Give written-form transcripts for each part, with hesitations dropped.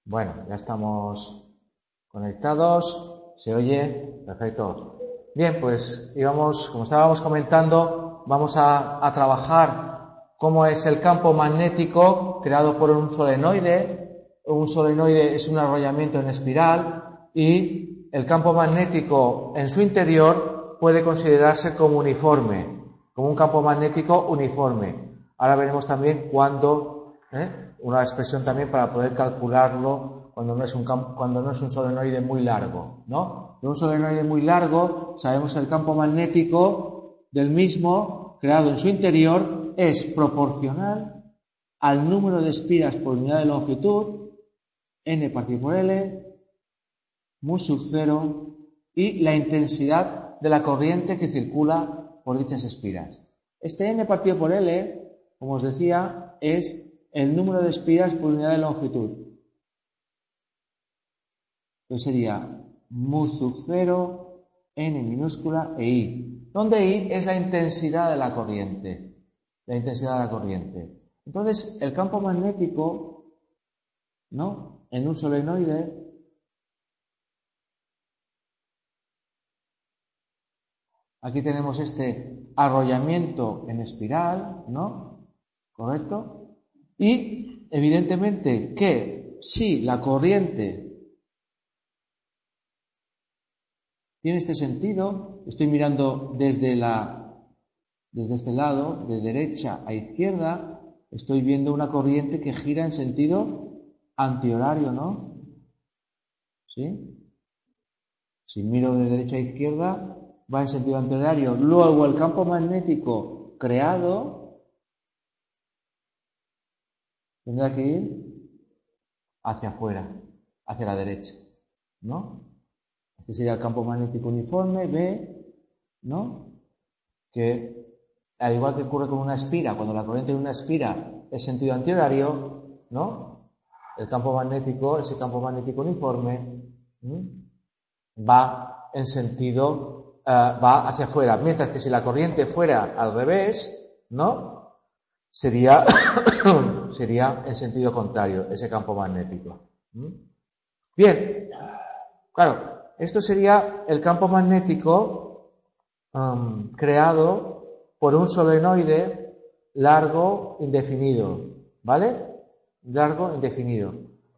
Bueno, ya estamos conectados. ¿Se oye? Perfecto. Bien, pues como estábamos comentando, vamos a trabajar cómo es el campo magnético creado por un solenoide. Un solenoide es un arrollamiento en espiral y el campo magnético en su interior puede considerarse como uniforme, como un campo magnético uniforme. Ahora veremos también una expresión también para poder calcularlo cuando no es un solenoide muy largo, ¿no? De un solenoide muy largo, sabemos que el campo magnético del mismo, creado en su interior, es proporcional al número de espiras por unidad de longitud, n partido por L, mu sub 0, y la intensidad de la corriente que circula por dichas espiras. Este n partido por L, como os decía, es el número de espiras por unidad de longitud. Entonces sería mu sub 0, n minúscula e i, donde i es la intensidad de la corriente. Entonces, el campo magnético, ¿no?, en un solenoide aquí tenemos este arrollamiento en espiral, ¿no? ¿Correcto? Y evidentemente que si la corriente tiene este sentido, estoy mirando desde este lado, de derecha a izquierda, estoy viendo una corriente que gira en sentido antihorario, ¿no? ¿Sí? Si miro de derecha a izquierda, va en sentido antihorario. Luego el campo magnético creado tendrá que ir hacia afuera, hacia la derecha, ¿no? Este sería el campo magnético uniforme, B, ¿no? Que al igual que ocurre con una espira, cuando la corriente de una espira es sentido antihorario, ¿no? El campo magnético, ese campo magnético uniforme, va en sentido, va hacia afuera, mientras que si la corriente fuera al revés, ¿no?, sería en sentido contrario ese campo magnético. Bien, claro, esto sería el campo magnético creado por un solenoide largo indefinido, ¿vale? Largo indefinido.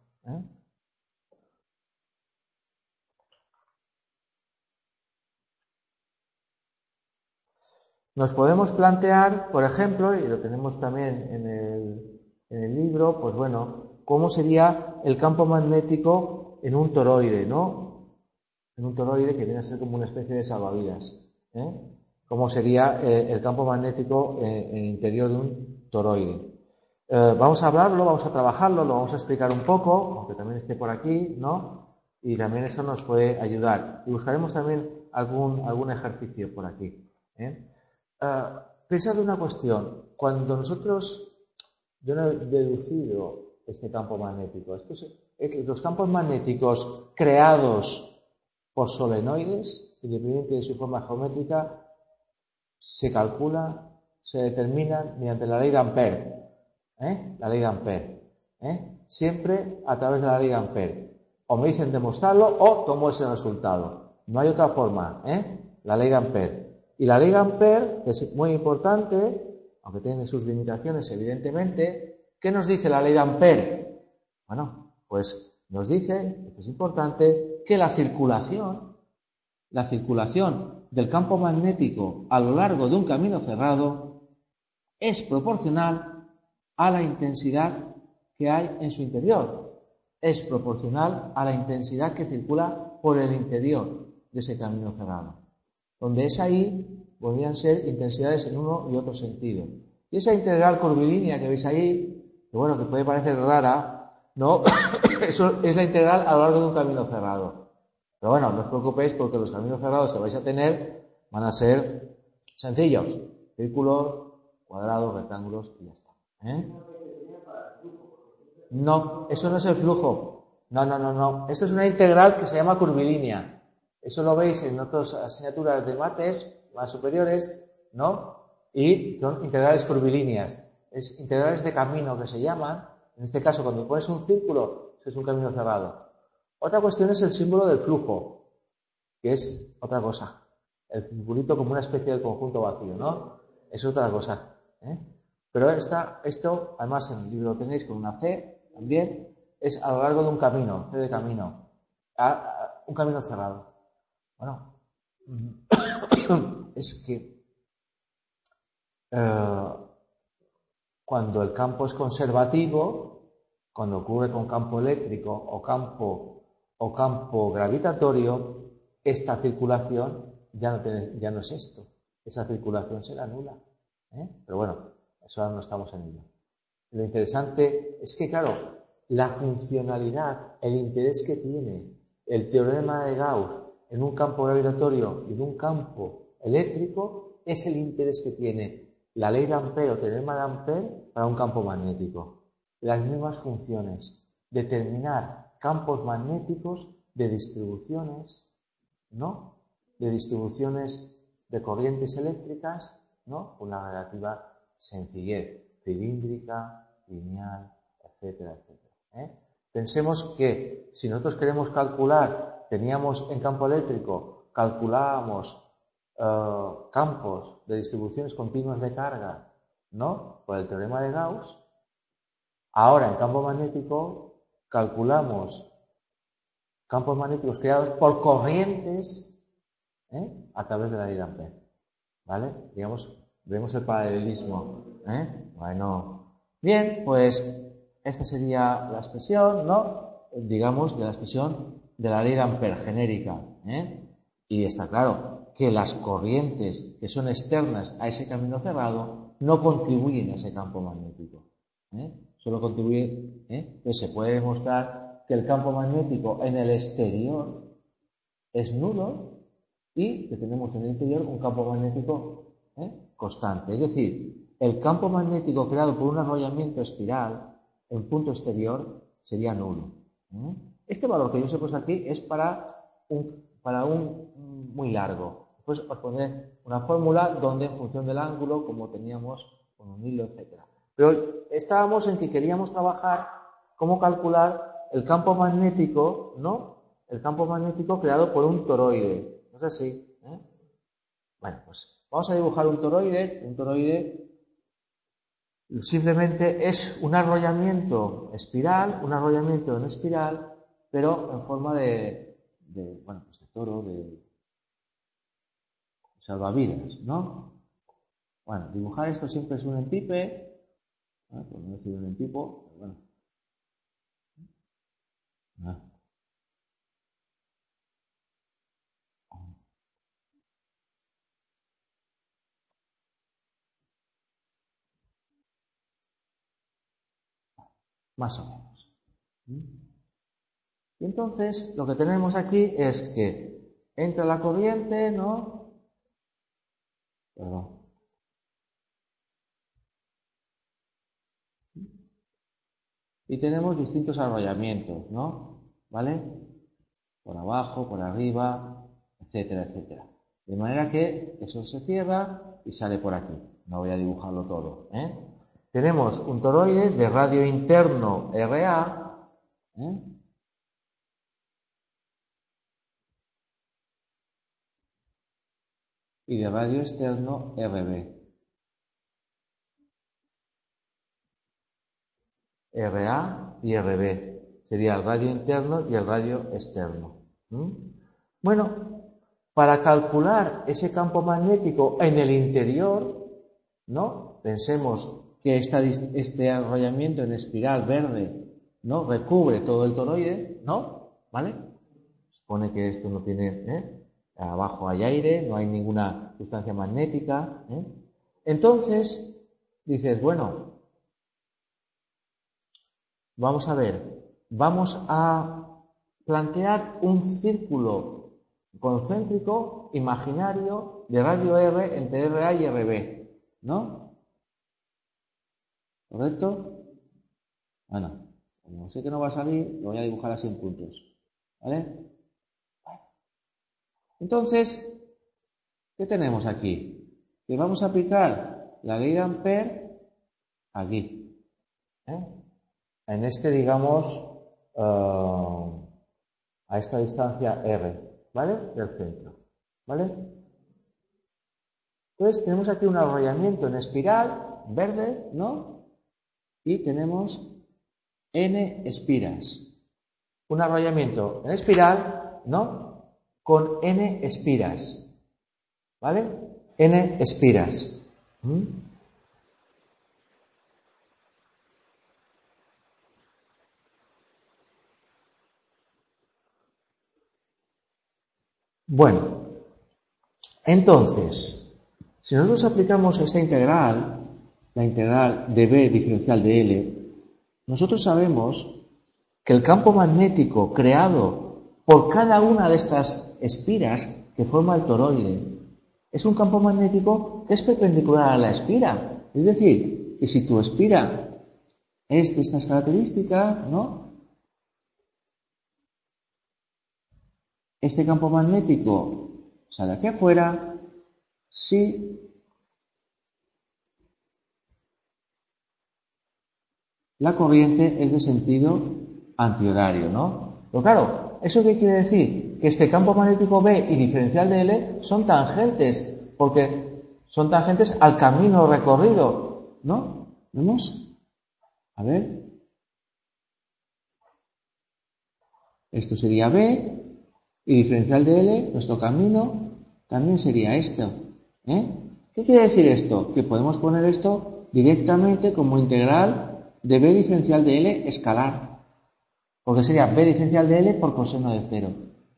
Nos podemos plantear, por ejemplo, y lo tenemos también en el libro, pues bueno, cómo sería el campo magnético en un toroide, ¿no? En un toroide que viene a ser como una especie de salvavidas, ¿eh? Cómo sería el campo magnético en el interior de un toroide. Vamos a hablarlo, vamos a trabajarlo, lo vamos a explicar un poco, aunque también esté por aquí, ¿no? Y también eso nos puede ayudar. Y buscaremos también algún ejercicio por aquí, ¿eh? Pensad una cuestión. Cuando yo no he deducido este campo magnético. Los campos magnéticos creados por solenoides, independiente de su forma geométrica, se calcula, se determina mediante la ley de Ampère. La ley de Ampère. Siempre a través de la ley de Ampère. O me dicen demostrarlo o tomo ese resultado. No hay otra forma. La ley de Ampère. Y la ley de Ampère, que es muy importante, aunque tiene sus limitaciones evidentemente, ¿qué nos dice la ley de Ampère? Bueno, pues nos dice, esto es importante, que la circulación del campo magnético a lo largo de un camino cerrado es proporcional a la intensidad que hay en su interior. Es proporcional a la intensidad que circula por el interior de ese camino cerrado. Donde es ahí, podrían ser intensidades en uno y otro sentido. Y esa integral curvilínea que veis ahí, que bueno, que puede parecer rara, ¿no? Eso es la integral a lo largo de un camino cerrado. Pero bueno, no os preocupéis porque los caminos cerrados que vais a tener van a ser sencillos. Círculos, cuadrados, rectángulos y ya está. No, eso no es el flujo. No. Esto es una integral que se llama curvilínea. Eso lo veis en otras asignaturas de mates más superiores, ¿no? Y son integrales curvilíneas. Es integrales de camino que se llaman. En este caso, cuando pones un círculo, es un camino cerrado. Otra cuestión es el símbolo del flujo, que es otra cosa. El circulito como una especie de conjunto vacío, ¿no? Es otra cosa, ¿eh? Pero esto, además en el libro lo tenéis con una C también, es a lo largo de un camino, C de camino, un camino cerrado. Bueno, es que cuando el campo es conservativo, cuando ocurre con campo eléctrico o campo gravitatorio, esta circulación ya no es esto. Esa circulación será nula. Pero bueno, eso ahora no estamos en ello. Lo interesante es que, claro, la funcionalidad, el interés que tiene el teorema de Gauss en un campo gravitatorio y en un campo eléctrico es el interés que tiene la ley de Ampère o teorema de Ampère para un campo magnético. Las mismas funciones, determinar campos magnéticos de distribuciones, ¿no? De distribuciones de corrientes eléctricas, ¿no? Con la relativa sencillez, cilíndrica, lineal, etcétera, etcétera. Pensemos que si nosotros queremos calcular, teníamos en campo eléctrico, calculábamos campos de distribuciones continuas de carga, ¿no? Por el teorema de Gauss. Ahora en campo magnético calculamos campos magnéticos creados por corrientes a través de la ley de Ampère. ¿Vale? Digamos, vemos el paralelismo. Bueno. Bien, pues esta sería la expresión, ¿no? Digamos, de la expresión de la ley de Ampère genérica. Y está claro que las corrientes que son externas a ese camino cerrado no contribuyen a ese campo magnético. Solo contribuyen. Entonces se puede demostrar que el campo magnético en el exterior es nulo y que tenemos en el interior un campo magnético constante. Es decir, el campo magnético creado por un arrollamiento espiral en punto exterior sería nulo. Este valor que yo os he puesto aquí es para un muy largo. Después os pondré una fórmula donde en función del ángulo, como teníamos con un hilo, etc. Pero estábamos en que queríamos trabajar cómo calcular el campo magnético, ¿no? El campo magnético creado por un toroide. ¿No es así? Bueno, pues vamos a dibujar un toroide. Un toroide simplemente es un arrollamiento en espiral, pero en forma de toro, de salvavidas, ¿no? Bueno, dibujar esto siempre es un empipe, por no decir un empipo, bueno. Más o menos. Y entonces lo que tenemos aquí es que entra la corriente, ¿no? Perdón. Y tenemos distintos arrollamientos, ¿no? ¿Vale? Por abajo, por arriba, etcétera, etcétera. De manera que eso se cierra y sale por aquí. No voy a dibujarlo todo, Tenemos un toroide de radio interno RA, y de radio externo RB. RA y RB. Sería el radio interno y el radio externo. Bueno, para calcular ese campo magnético en el interior, ¿no? Pensemos que este arrollamiento en espiral verde, ¿no? Recubre todo el toroide, ¿no? ¿Vale? Supone que esto no tiene, abajo hay aire, no hay ninguna sustancia magnética, Entonces, dices, bueno, vamos a ver, vamos a plantear un círculo concéntrico imaginario de radio R entre RA y RB, ¿no? ¿Correcto? Bueno, como sé que no va a salir, lo voy a dibujar así en puntos, ¿vale? Entonces, ¿qué tenemos aquí? Que vamos a aplicar la ley de Ampère aquí, en este, digamos, a esta distancia R, ¿vale? Del centro, ¿vale? Entonces tenemos aquí un arrollamiento en espiral, verde, ¿no? Y tenemos N espiras. Un arrollamiento en espiral, ¿no? Con N espiras, ¿vale? N espiras. Bueno, entonces, si nosotros aplicamos esta integral, la integral de B diferencial de L, nosotros sabemos que el campo magnético creado por cada una de estas espiras que forma el toroide es un campo magnético que es perpendicular a la espira. Es decir, que si tu espira es de estas características, ¿no? Este campo magnético sale hacia afuera si la corriente es de sentido antihorario, ¿no? Pero claro, ¿eso qué quiere decir? Que este campo magnético B y diferencial de L son tangentes, porque son tangentes al camino recorrido, ¿no? ¿Vemos? A ver. Esto sería B y diferencial de L, nuestro camino, también sería esto. ¿Qué quiere decir esto? Que podemos poner esto directamente como integral de B diferencial de L escalar. Porque sería B diferencial de L por coseno de 0.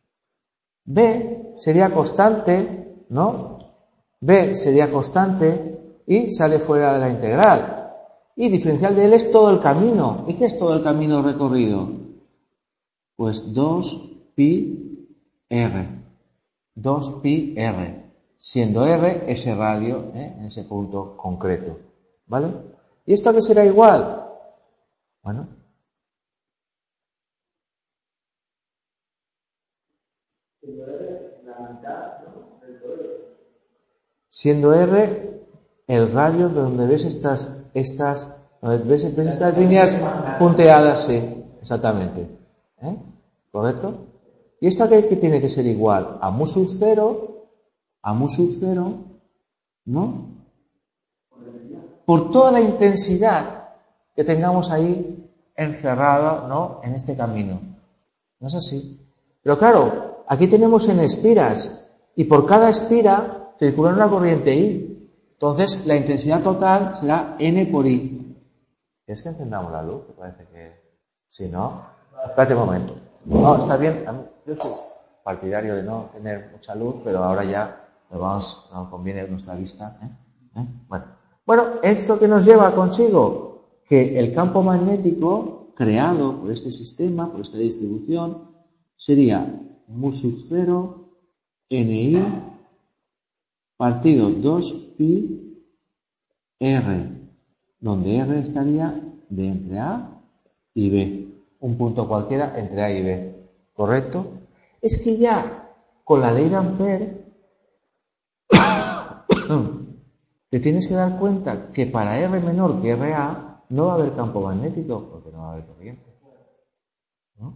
B sería constante, ¿no? B sería constante y sale fuera de la integral. Y diferencial de L es todo el camino. ¿Y qué es todo el camino recorrido? Pues 2pi r. 2pi r. Siendo r ese radio, en ese punto concreto. ¿Vale? ¿Y esto a qué será igual? Bueno. Siendo R el radio donde ves estas líneas punteadas, sí, exactamente. ¿Correcto? ¿Y esto qué tiene que ser igual? A mu sub 0, ¿no? Por toda la intensidad que tengamos ahí encerrada, ¿no? En este camino. ¿No es así? Pero claro, aquí tenemos en espiras y por cada espira circula una corriente I. Entonces, la intensidad total será N por I. ¿Quieres que encendamos la luz? Me parece que... Si no... Espérate un momento. No, está bien. Yo soy partidario de no tener mucha luz, pero ahora ya nos conviene nuestra vista. Bueno, ¿esto qué nos lleva consigo? Que el campo magnético creado por este sistema, por esta distribución, sería mu sub 0 NI partido 2pi R, donde R estaría de entre A y B. Un punto cualquiera entre A y B. ¿Correcto? Es que ya con la ley de Ampère te tienes que dar cuenta que para R menor que RA no va a haber campo magnético porque no va a haber corriente. ¿No?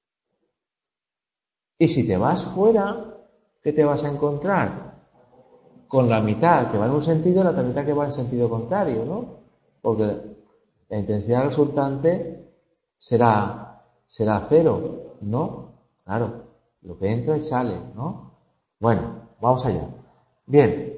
Y si te vas fuera, ¿qué te vas a encontrar? Con la mitad que va en un sentido y la otra mitad que va en sentido contrario, ¿no? Porque la intensidad resultante será 0, ¿no? Claro, lo que entra y sale, ¿no? Bueno, vamos allá. Bien.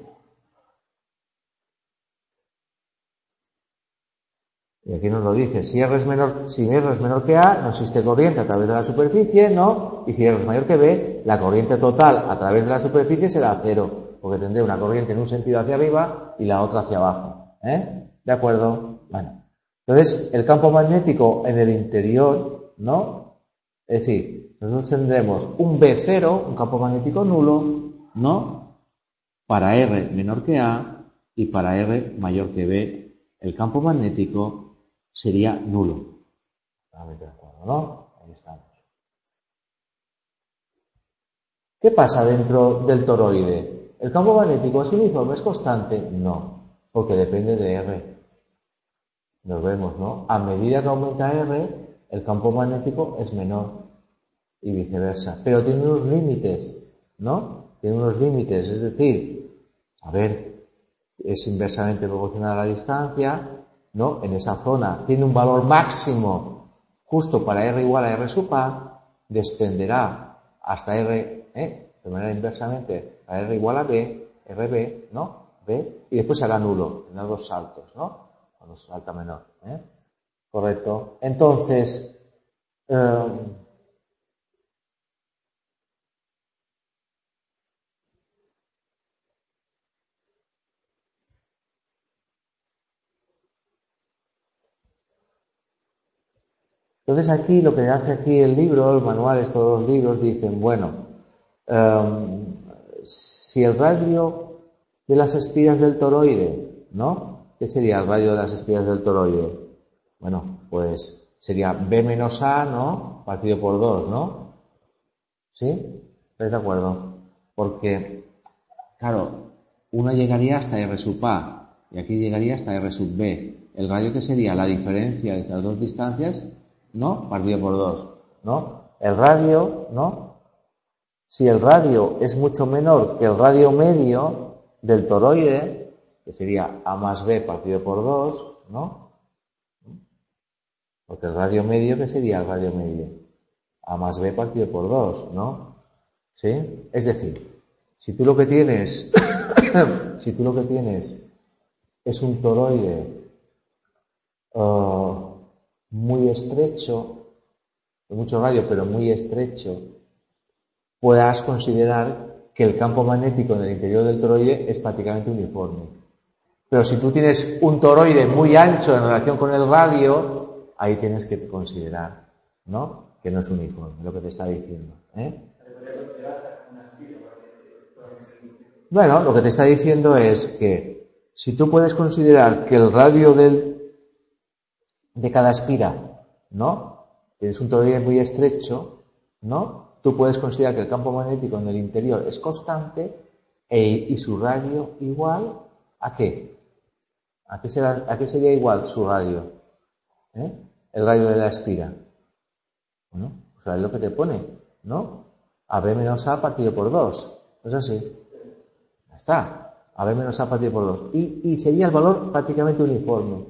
Y aquí nos lo dice, si R es menor que A, no existe corriente a través de la superficie, ¿no? Y si R es mayor que B, la corriente total a través de la superficie será 0, porque tendré una corriente en un sentido hacia arriba y la otra hacia abajo. ¿De acuerdo? Bueno. Entonces, el campo magnético en el interior, ¿no? Es decir, nosotros tendremos un B0, un campo magnético nulo, ¿no? Para R menor que A y para R mayor que B, el campo magnético sería nulo. Totalmente de acuerdo, ¿no? Ahí estamos. ¿Qué pasa dentro del toroide? ¿El campo magnético es uniforme, es constante? No, porque depende de R. Nos vemos, ¿no? A medida que aumenta R, el campo magnético es menor y viceversa. Pero tiene unos límites, ¿no? Tiene unos límites, es decir, a ver, es inversamente proporcional a la distancia, ¿no? En esa zona tiene un valor máximo justo para R igual a R sub A, descenderá hasta R, de manera inversamente a R igual a B, RB, ¿no? B, y después será nulo, tendrá dos saltos, ¿no? Cuando salta menor, Correcto. Entonces, entonces aquí lo que hace aquí el libro, el manual, todos los libros dicen, bueno, si el radio de las espiras del toroide, ¿no? ¿Qué sería el radio de las espiras del toroide? Bueno, pues sería B menos A, ¿no? Partido por 2, ¿no? ¿Sí? ¿Estáis de acuerdo? Porque, claro, uno llegaría hasta R sub A y aquí llegaría hasta R sub B. El radio que sería la diferencia de estas dos distancias, ¿no? Partido por 2, ¿no? El radio, ¿no? Si el radio es mucho menor que el radio medio del toroide, que sería A más B partido por 2, ¿no? Porque el radio medio, ¿qué sería el radio medio? A más B partido por 2, ¿no? ¿Sí? Es decir, si tú lo que tienes, si tú lo que tienes es un toroide muy estrecho, de mucho radio, pero muy estrecho, puedas considerar que el campo magnético en el interior del toroide es prácticamente uniforme. Pero si tú tienes un toroide muy ancho en relación con el radio, ahí tienes que considerar, ¿no? Que no es uniforme, lo que te está diciendo, Bueno, lo que te está diciendo es que si tú puedes considerar que el radio de cada espira, ¿no? Tienes un toroide muy estrecho, ¿no? Tú puedes considerar que el campo magnético en el interior es constante y su radio igual ¿a qué? ¿A qué sería igual su radio? El radio de la espira. Bueno, o sea, es lo que te pone, ¿no? AB menos A partido por 2. ¿No es así? Ya está. AB menos A partido por 2. Y sería el valor prácticamente uniforme.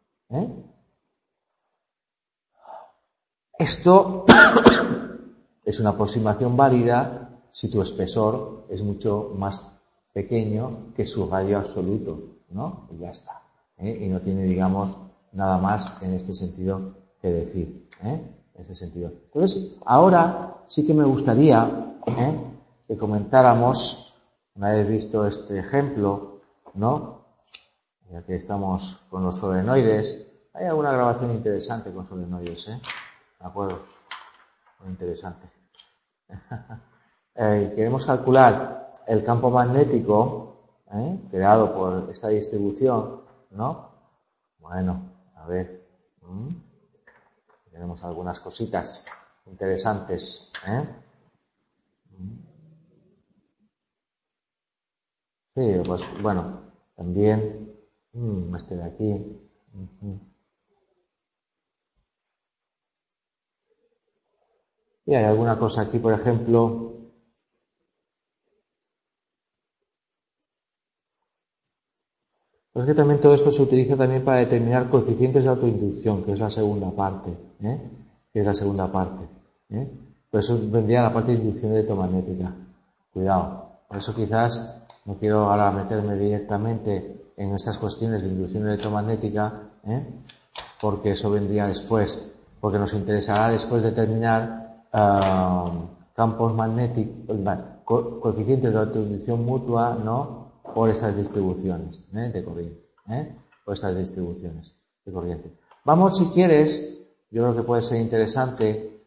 Esto es una aproximación válida si tu espesor es mucho más pequeño que su radio absoluto, ¿no? Y ya está. Y no tiene, digamos, nada más en este sentido que decir, En este sentido. Entonces, ahora sí que me gustaría que comentáramos, una vez visto este ejemplo, ¿no? Ya que estamos con los solenoides, hay alguna grabación interesante con solenoides, ¿De acuerdo? Muy interesante. Queremos calcular el campo magnético creado por esta distribución, ¿no? Bueno, a ver. Tenemos algunas cositas interesantes, Sí, pues bueno, también este de aquí. Y hay alguna cosa aquí, por ejemplo. Pues es que también todo esto se utiliza también para determinar coeficientes de autoinducción, que es la segunda parte, que es la segunda parte. Por eso vendría la parte de inducción electromagnética. Cuidado. Por eso quizás no quiero ahora meterme directamente en estas cuestiones de inducción electromagnética, porque eso vendría después, porque nos interesará después determinar campos magnéticos, coeficientes de autoinducción mutua, ¿no? Por estas distribuciones de corriente, por estas distribuciones de corriente. Vamos, si quieres, yo creo que puede ser interesante,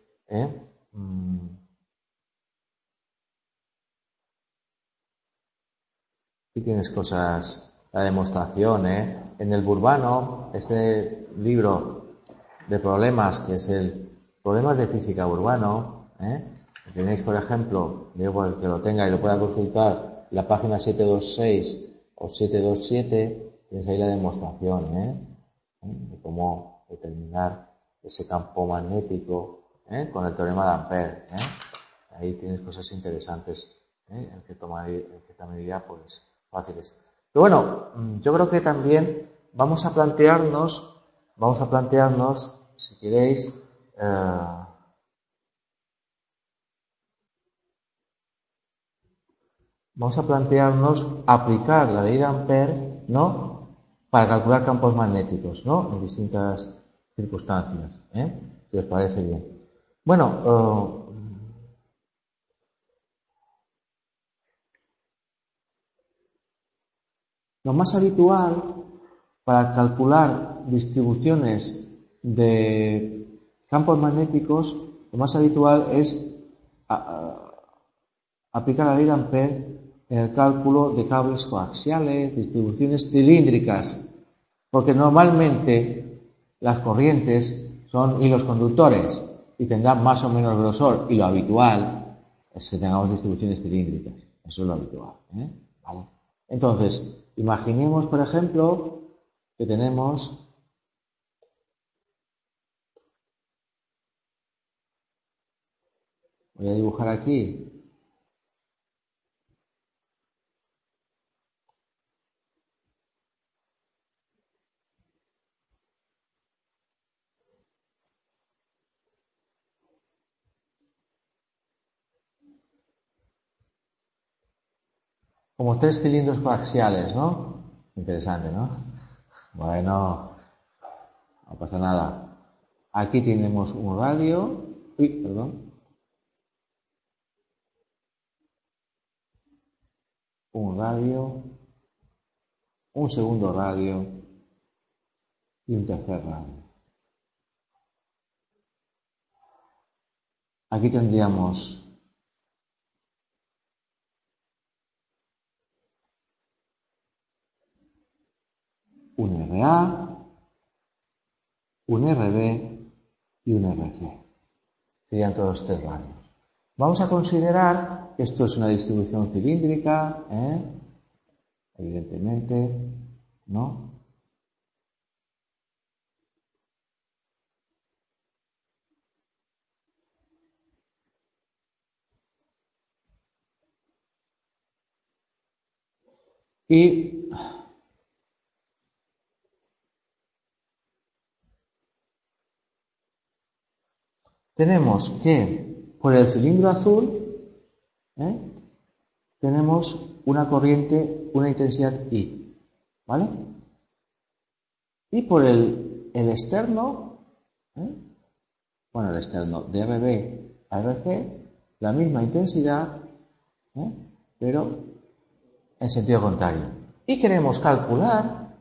aquí tienes cosas, la demostración, en el Burbano, este libro de problemas, que es el Problemas de Física Burbano, tenéis, por ejemplo, digo por el que lo tenga y lo pueda consultar, la página 726 o 727, tienes ahí la demostración, de cómo determinar ese campo magnético, con el teorema de Ampère. Ahí tienes cosas interesantes, en cierta medida, pues fáciles. Pero bueno, yo creo que también vamos a plantearnos, si queréis, vamos a plantearnos aplicar la ley de Ampère, ¿no?, para calcular campos magnéticos, ¿no?, en distintas circunstancias, si os parece bien. Bueno, lo más habitual para calcular distribuciones de campos magnéticos, lo más habitual es aplicar la ley de Ampère en el cálculo de cables coaxiales, distribuciones cilíndricas, porque normalmente las corrientes son hilos conductores y tendrán más o menos grosor, y lo habitual es que tengamos distribuciones cilíndricas. Eso es lo habitual, ¿vale? Entonces, imaginemos, por ejemplo, que tenemos voy a dibujar aquí como 3 cilindros coaxiales, ¿no? Interesante, ¿no? Bueno, no pasa nada. Aquí tenemos un radio. Un radio, un segundo radio y un tercer radio. Aquí tendríamos un RA, un RB y un RC. Serían todos los 3 radios. Vamos a considerar que esto es una distribución cilíndrica, evidentemente, ¿no? Y tenemos que por el cilindro azul tenemos una corriente, una intensidad I, ¿vale? Y por el externo, el externo de RB a RC, la misma intensidad, pero en sentido contrario. Y queremos calcular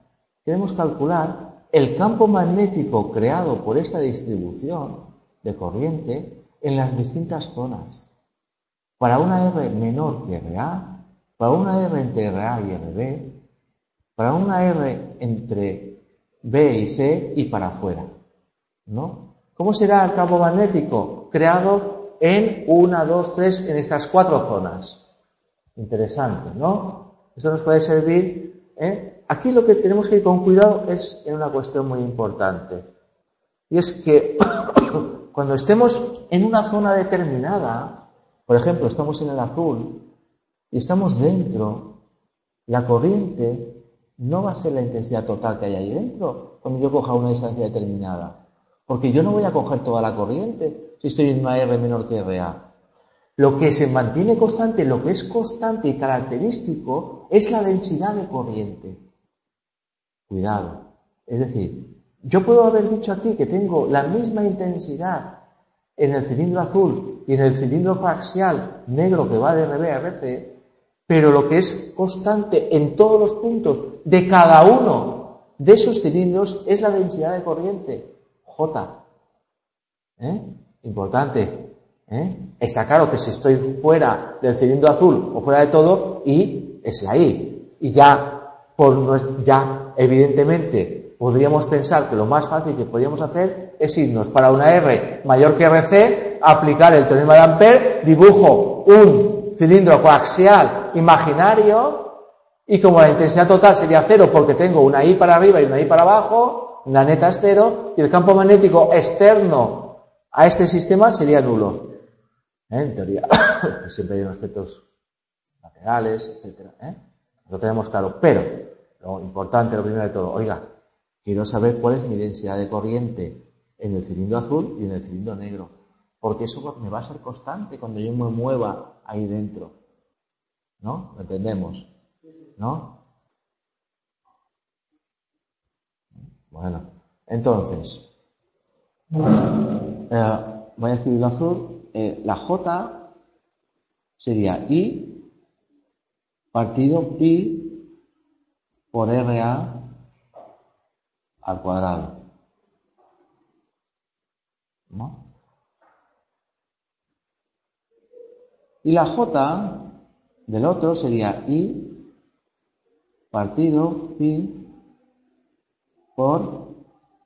el campo magnético creado por esta distribución de corriente en las distintas zonas. Para una R menor que RA, para una R entre RA y RB, para una R entre B y C y para afuera, ¿no? ¿Cómo será el campo magnético creado en 1, 2, 3 en estas 4 zonas? Interesante, ¿no? Esto nos puede servir, Aquí lo que tenemos que ir con cuidado es en una cuestión muy importante. Y es que cuando estemos en una zona determinada, por ejemplo, estamos en el azul y estamos dentro, la corriente no va a ser la intensidad total que hay ahí dentro cuando yo coja una distancia determinada. Porque yo no voy a coger toda la corriente si estoy en una R menor que RA. Lo que se mantiene constante, lo que es constante y característico, es la densidad de corriente. Cuidado. Es decir, yo puedo haber dicho aquí que tengo la misma intensidad en el cilindro azul y en el cilindro coaxial negro que va de RB a RC, pero lo que es constante en todos los puntos de cada uno de esos cilindros es la densidad de corriente, J. Importante. Está claro que si estoy fuera del cilindro azul o fuera de todo, I es la I. Y ya evidentemente podríamos pensar que lo más fácil que podríamos hacer es irnos para una R mayor que RC, aplicar el teorema de Ampère, dibujo un cilindro coaxial imaginario y como la intensidad total sería 0 porque tengo una I para arriba y una I para abajo, la neta es cero, y el campo magnético externo a este sistema sería nulo. En teoría, siempre hay unos efectos laterales, etcétera. Lo tenemos claro, pero lo importante, lo primero de todo, oiga, quiero saber cuál es mi densidad de corriente en el cilindro azul y en el cilindro negro, porque eso me va a ser constante cuando yo me mueva ahí dentro. ¿No? ¿Lo entendemos? ¿No? Bueno, entonces, voy a escribirlo azul. La J sería I partido pi por RA al cuadrado. ¿No? Y la J del otro sería I partido pi por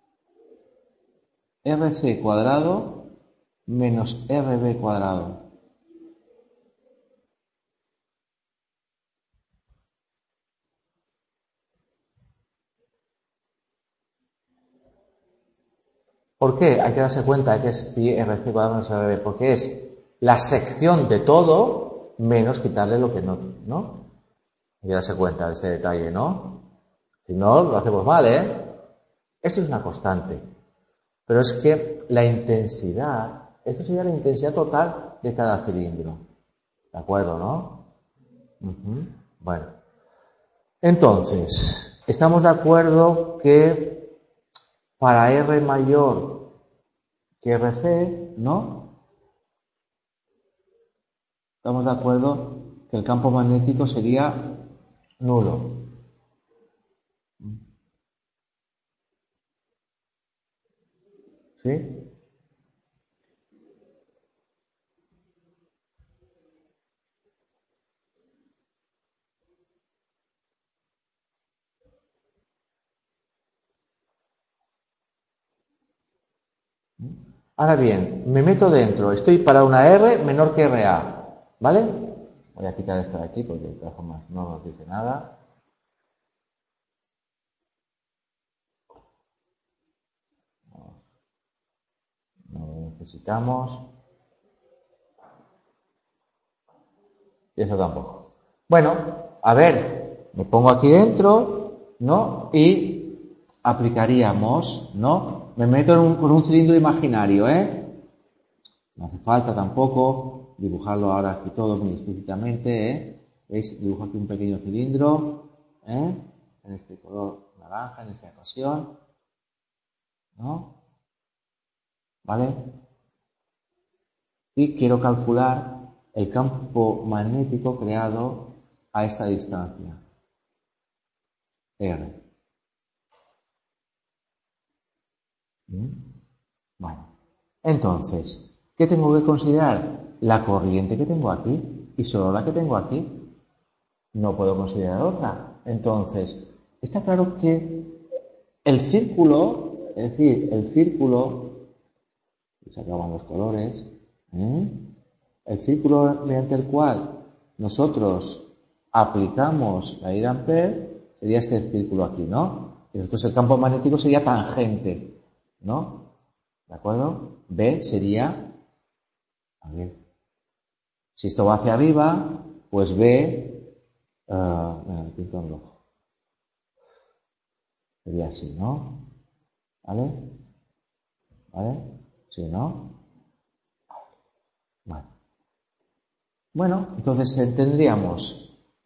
RC cuadrado menos RB cuadrado. ¿Por qué? Hay que darse cuenta que es pi RC cuadrado menos RB, porque es la sección de todo menos quitarle lo que no. Hay que darse cuenta de este detalle, ¿no? Si no, lo hacemos mal, Esto es una constante. Pero es que la intensidad, esto sería la intensidad total de cada cilindro. ¿De acuerdo, no? Bueno. Entonces, estamos de acuerdo que para R mayor que RC, ¿no? Estamos de acuerdo que el campo magnético sería nulo. ¿Sí? Ahora bien, me meto dentro, estoy para una R menor que RA, ¿vale? Voy a quitar esto de aquí porque de todas formas no nos dice nada. No lo necesitamos. Y eso tampoco. Bueno, a ver, me pongo aquí dentro, ¿no? Y aplicaríamos, ¿no? Me meto con un cilindro imaginario, No hace falta tampoco dibujarlo ahora aquí todo muy explícitamente, ¿Veis? Dibujo aquí un pequeño cilindro, En este color naranja, en esta ocasión, ¿no? ¿Vale? Y quiero calcular el campo magnético creado a esta distancia, R. Bueno, entonces, ¿qué tengo que considerar? La corriente que tengo aquí y solo la que tengo aquí. No puedo considerar otra. Entonces, está claro que el círculo, es decir, el círculo, se acaban los colores, el círculo mediante el cual nosotros aplicamos la ley de Ampère sería este círculo aquí, ¿no? Y entonces el campo magnético sería tangente, ¿no? ¿De acuerdo? B sería, a ver, si esto va hacia arriba, pues B, me pinto en rojo. Sería así, ¿no? ¿Vale? ¿Vale? ¿Sí, no? Vale. Bueno, entonces tendríamos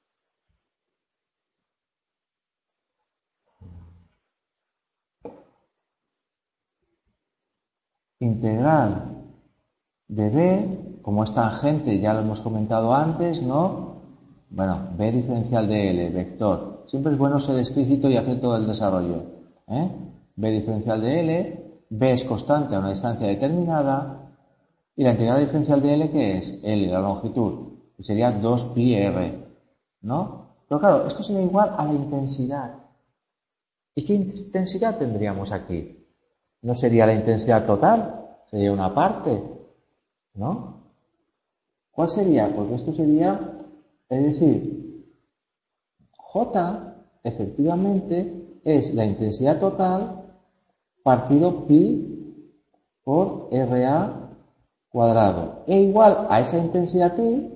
integral de B, como es tangente, ya lo hemos comentado antes, ¿no? Bueno, B diferencial de L, vector. Siempre es bueno ser explícito y hacer todo el desarrollo, B diferencial de L, B es constante a una distancia determinada, y la integral diferencial de L, ¿qué es? L, la longitud, que sería 2pi R, ¿no? Pero claro, esto sería igual a la intensidad. ¿Y qué intensidad tendríamos aquí? ¿No sería la intensidad total? Sería una parte, ¿no? ¿Cuál sería? Porque esto sería, es decir, J efectivamente es la intensidad total partido pi por RA cuadrado. E igual a esa intensidad pi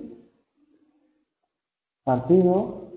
partido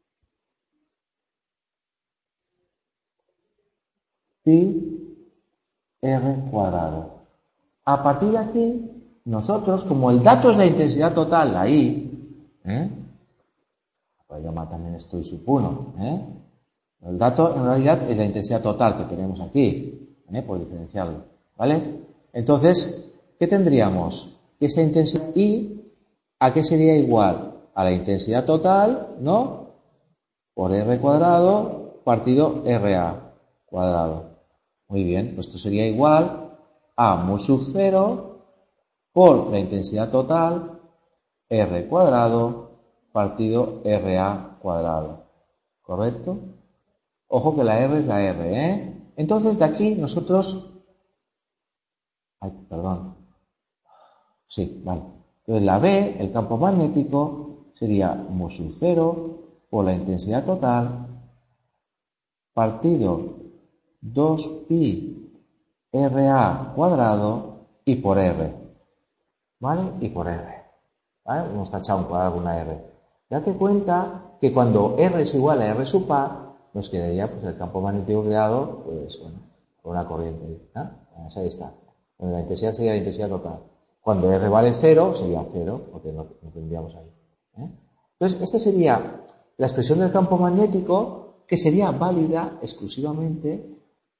pi R cuadrado. A partir de aquí, nosotros, como el dato es la intensidad total, la I, voy a llamar también esto I sub 1, el dato en realidad es la intensidad total que tenemos aquí, por diferenciarlo, ¿vale? Entonces, ¿qué tendríamos? Que esta intensidad I, ¿a qué sería igual? A la intensidad total, ¿no? Por R cuadrado partido RA cuadrado. Muy bien, pues esto sería igual a mu sub 0 por la intensidad total R cuadrado partido RA cuadrado. ¿Correcto? Ojo que la R es la R, Entonces de aquí nosotros... Ay, perdón. Sí, vale. Entonces la B, el campo magnético, sería mu sub 0 por la intensidad total partido 2pi RA cuadrado y por R. ¿Vale? Y por R. ¿Vale? Hemos tachado un cuadrado con una R. Date cuenta que cuando R es igual a R sub A, nos quedaría pues, el campo magnético creado, pues bueno, con una corriente. A esa distancia. Donde la intensidad sería la intensidad total. Cuando R vale 0, sería 0, porque no tendríamos ahí. Entonces, esta sería la expresión del campo magnético que sería válida exclusivamente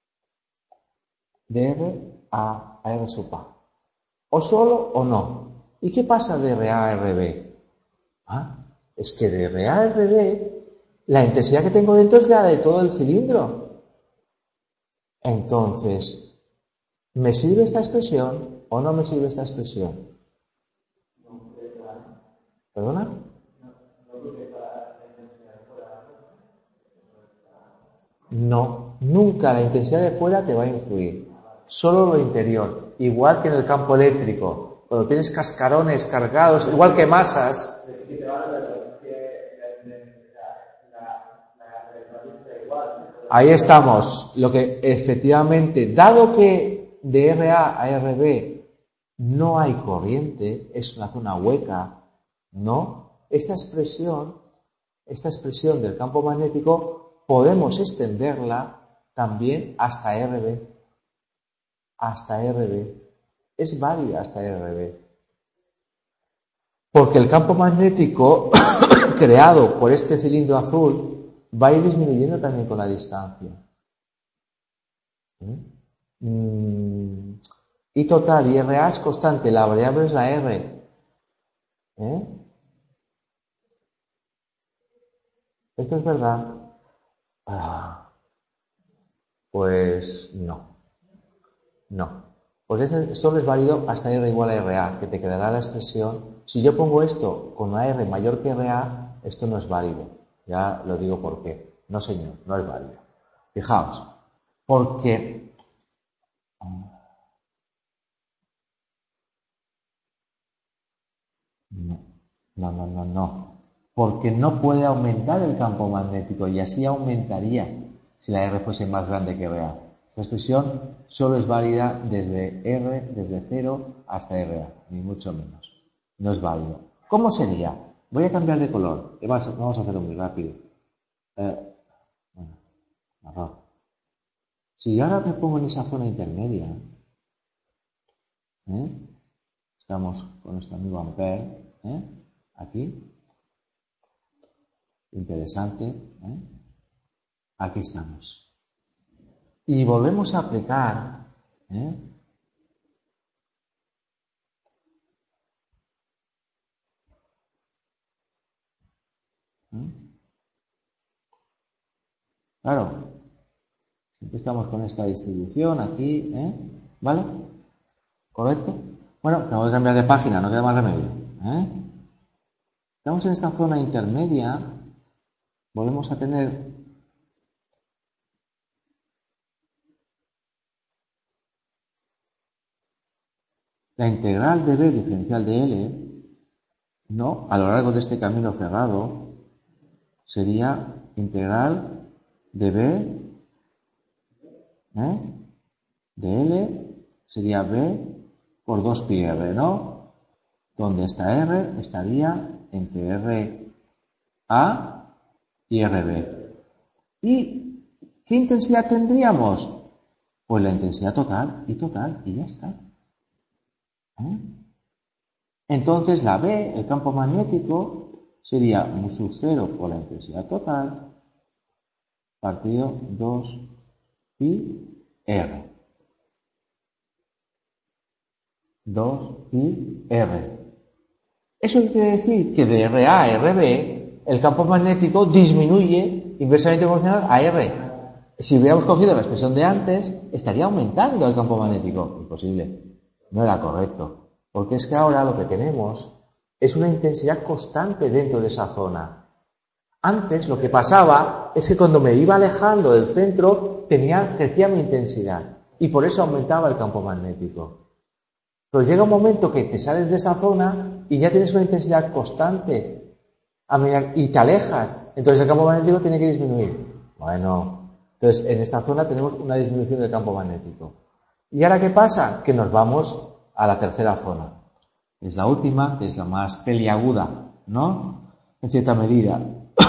de R a R sub A. O solo o no. ¿Y qué pasa de RA a RB? Es que de RA a RB la intensidad que tengo dentro es la de todo el cilindro. Entonces, ¿me sirve esta expresión o no me sirve esta expresión? ¿Perdona? No, nunca la intensidad de fuera te va a influir. Solo lo interior. Igual que en el campo eléctrico. Cuando tienes cascarones cargados, igual que masas. Ahí estamos. Lo que efectivamente, dado que de RA a RB no hay corriente, es una zona hueca, ¿no? Esta expresión del campo magnético podemos extenderla también hasta RB. Hasta RB. Es válida hasta RB. Porque el campo magnético creado por este cilindro azul va a ir disminuyendo también con la distancia. I total y RA es constante, la variable es la R. ¿Esto es verdad? Pues no. No. Pues solo es válido hasta R igual a RA, que te quedará la expresión. Si yo pongo esto con una R mayor que RA, esto no es válido. Ya lo digo por qué. No, señor, no es válido. Fijaos, porque... No. Porque no puede aumentar el campo magnético y así aumentaría si la R fuese más grande que RA. Esta expresión solo es válida desde R, desde 0 hasta RA, ni mucho menos. No es válido. ¿Cómo sería? Voy a cambiar de color. Vamos a hacerlo muy rápido. Marrón. Si yo ahora me pongo en esa zona intermedia, estamos con nuestro amigo Ampère, aquí, interesante, aquí estamos. Y volvemos a aplicar, Claro, siempre estamos con esta distribución aquí, ¿vale? ¿Correcto? Bueno, tengo que cambiar de página, no queda más remedio. Estamos en esta zona intermedia, volvemos a tener la integral de B diferencial de L, ¿no? A lo largo de este camino cerrado, sería integral de B, de L sería B por 2πr, ¿no? Donde esta R estaría entre RA y RB. ¿Y qué intensidad tendríamos? Pues la intensidad total, y ya está. Entonces la B, el campo magnético, sería mu sub 0 por la intensidad total partido 2πr. 2πr. Eso quiere decir que de RA a RB el campo magnético disminuye inversamente proporcional a R. Si hubiéramos cogido la expresión de antes, estaría aumentando el campo magnético. Imposible. No era correcto. Porque es que ahora lo que tenemos es una intensidad constante dentro de esa zona. Antes lo que pasaba es que cuando me iba alejando del centro crecía mi intensidad y por eso aumentaba el campo magnético. Pero llega un momento que te sales de esa zona y ya tienes una intensidad constante y te alejas, entonces el campo magnético tiene que disminuir. Bueno, entonces en esta zona tenemos una disminución del campo magnético. ¿Y ahora qué pasa? Que nos vamos a la tercera zona. Es la última, que es la más peliaguda, ¿no? En cierta medida.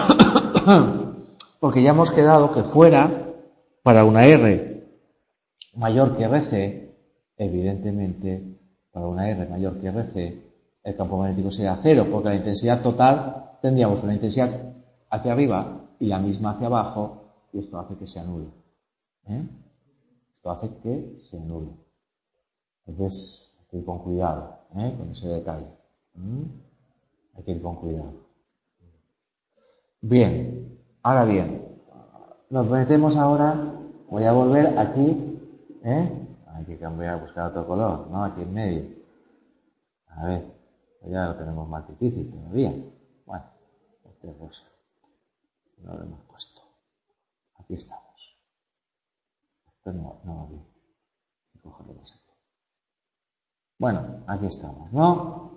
Porque ya hemos quedado que fuera, para una R mayor que RC, evidentemente, para una R mayor que RC, el campo magnético sería cero, porque la intensidad total tendríamos una intensidad hacia arriba y la misma hacia abajo, y esto hace que se anule. Esto hace que se anule. Entonces, hay que ir con cuidado, con ese detalle. Hay que ir con cuidado. Bien, ahora bien, nos metemos ahora, voy a volver aquí, hay que cambiar, buscar otro color, ¿no? Aquí en medio. A ver, ya lo tenemos más difícil todavía. Bueno, este rosa, no lo hemos puesto. Aquí estamos. Esto no va bien. Hay que cogerlo más aquí. Bueno, aquí estamos, ¿no?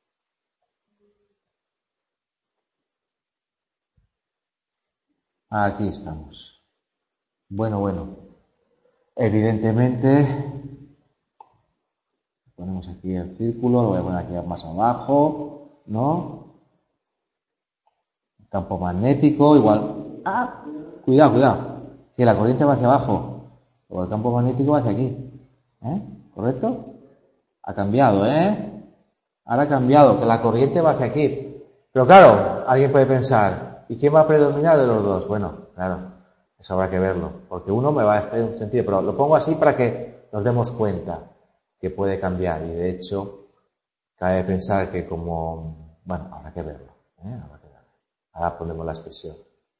Aquí estamos. Bueno. Evidentemente, ponemos aquí el círculo, lo voy a poner aquí más abajo, ¿no? Campo magnético, igual. Cuidado, que la corriente va hacia abajo, o el campo magnético va hacia aquí. ¿Correcto? Ha cambiado, Ahora ha cambiado, que la corriente va hacia aquí. Pero claro, alguien puede pensar, ¿y quién va a predominar de los dos? Bueno, claro, eso habrá que verlo, porque uno me va a hacer un sentido, pero lo pongo así para que nos demos cuenta que puede cambiar, y de hecho, cabe pensar que como, bueno, habrá que verlo, Ahora ponemos la expresión,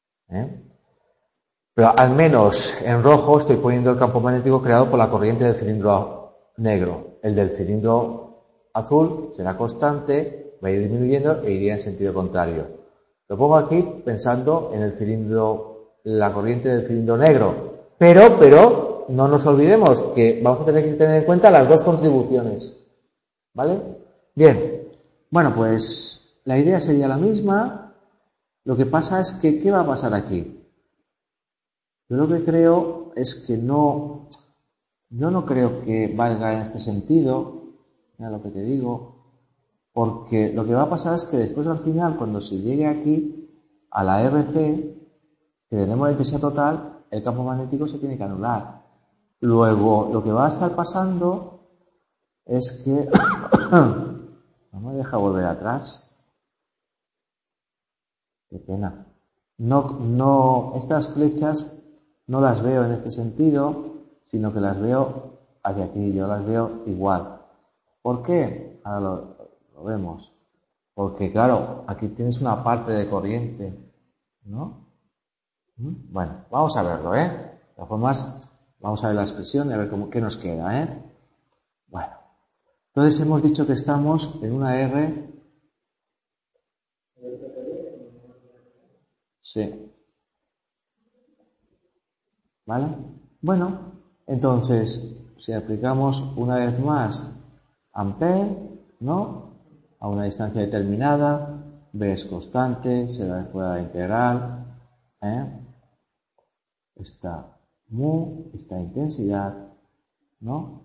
Pero al menos en rojo estoy poniendo el campo magnético creado por la corriente del cilindro negro. El del cilindro azul será constante, va a ir disminuyendo e iría en sentido contrario. Lo pongo aquí pensando en el cilindro, la corriente del cilindro negro. Pero no nos olvidemos que vamos a tener que tener en cuenta las dos contribuciones. ¿Vale? Bien. Bueno, pues la idea sería la misma. Lo que pasa es que, ¿qué va a pasar aquí? Yo lo que creo es que yo no creo que valga en este sentido, mira lo que te digo, porque lo que va a pasar es que después al final, cuando se llegue aquí a la RC, que tenemos la intensidad total, el campo magnético se tiene que anular. Luego, lo que va a estar pasando es que no me deja volver atrás. Qué pena. No, estas flechas no las veo en este sentido, sino que las veo hacia aquí, yo las veo igual. ¿Por qué? Ahora lo vemos. Porque claro, aquí tienes una parte de corriente, ¿no? Bueno, vamos a verlo, De todas formas, vamos a ver la expresión y a ver qué nos queda, Bueno, entonces hemos dicho que estamos en una R. Sí. ¿Vale? Bueno, entonces, si aplicamos una vez más ampere, ¿no? A una distancia determinada, B es constante, se va fuera de la integral, Esta mu, esta intensidad, ¿no?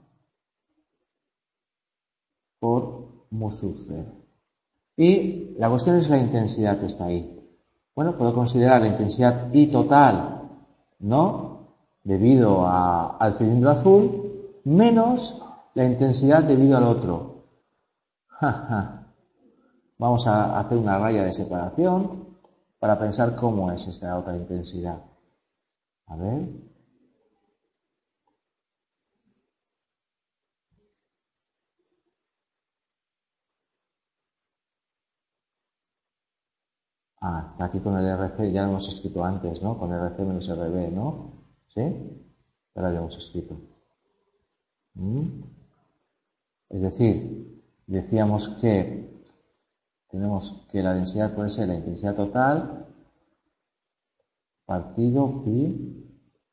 Por mu sub 0. Y la cuestión es la intensidad que está ahí. Bueno, puedo considerar la intensidad I total, ¿no? Debido al cilindro azul, menos la intensidad debido al otro. Vamos a hacer una raya de separación para pensar cómo es esta otra intensidad. A ver. Está aquí con el RC, ya lo hemos escrito antes, ¿no? Con RC menos RB, ¿no? ¿Sí? Ya lo habíamos escrito. Es decir, decíamos que tenemos que la densidad puede ser la intensidad total partido pi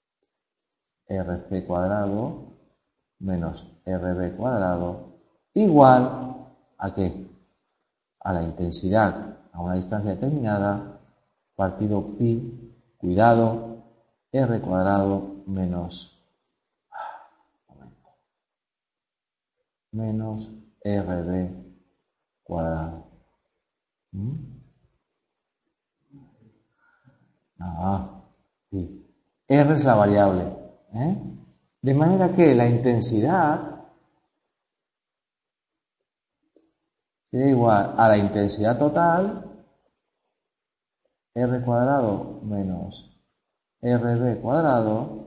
RC cuadrado menos RB cuadrado igual ¿a qué? A la intensidad a una distancia determinada partido pi, cuidado, R cuadrado menos RB cuadrado. Sí. R es la variable. De manera que la intensidad sería igual a la intensidad total, R cuadrado menos RB cuadrado,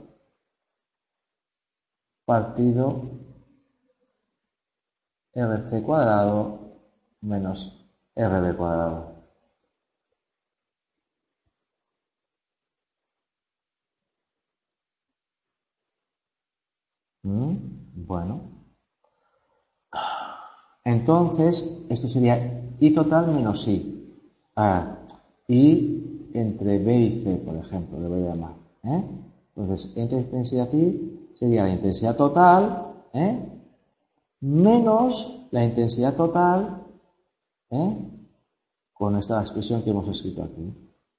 partido RC cuadrado menos RB cuadrado. Bueno. Entonces, esto sería I total menos I. I entre B y C, por ejemplo, le voy a llamar. Entonces, entre intensidad I sería la intensidad total, menos la intensidad total, con esta expresión que hemos escrito aquí.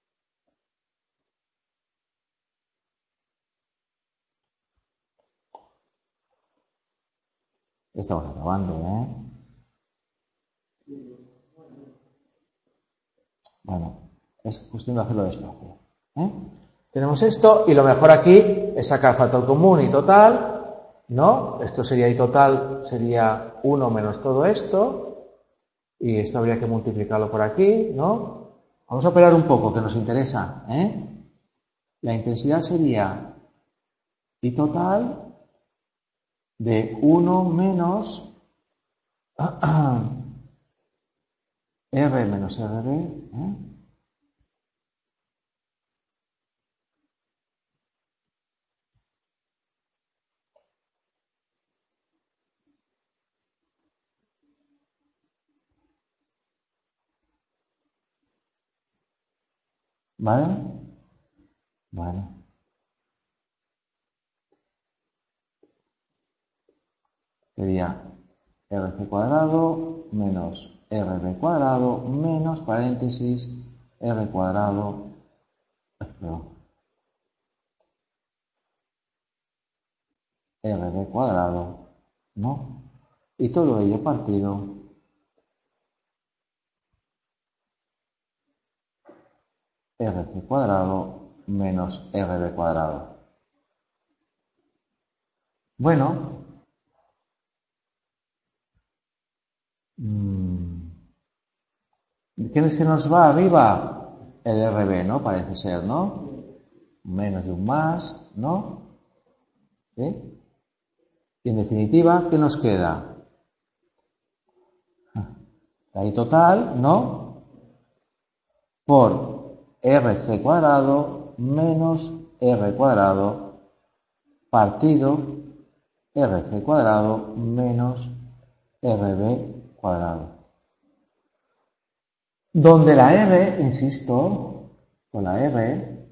Estamos acabando, Bueno, es cuestión de hacerlo despacio. Tenemos esto y lo mejor aquí es sacar factor común y total, ¿no? Esto sería I total, sería 1 menos todo esto y esto habría que multiplicarlo por aquí, ¿no? Vamos a operar un poco, que nos interesa, La intensidad sería I total de 1 menos R menos RB, ¿Vale? Vale. Sería RC cuadrado menos RB cuadrado menos paréntesis R cuadrado, RB cuadrado, ¿no? Y todo ello partido RC cuadrado menos RB cuadrado. Bueno, ¿quién es que nos va arriba? El RB, ¿no? Parece ser, ¿no? Un menos y un más, ¿no? ¿Sí? Y en definitiva, ¿qué nos queda? La I total, ¿no? Por RC cuadrado menos R cuadrado partido RC cuadrado menos RB cuadrado. Donde la R, insisto, con la R,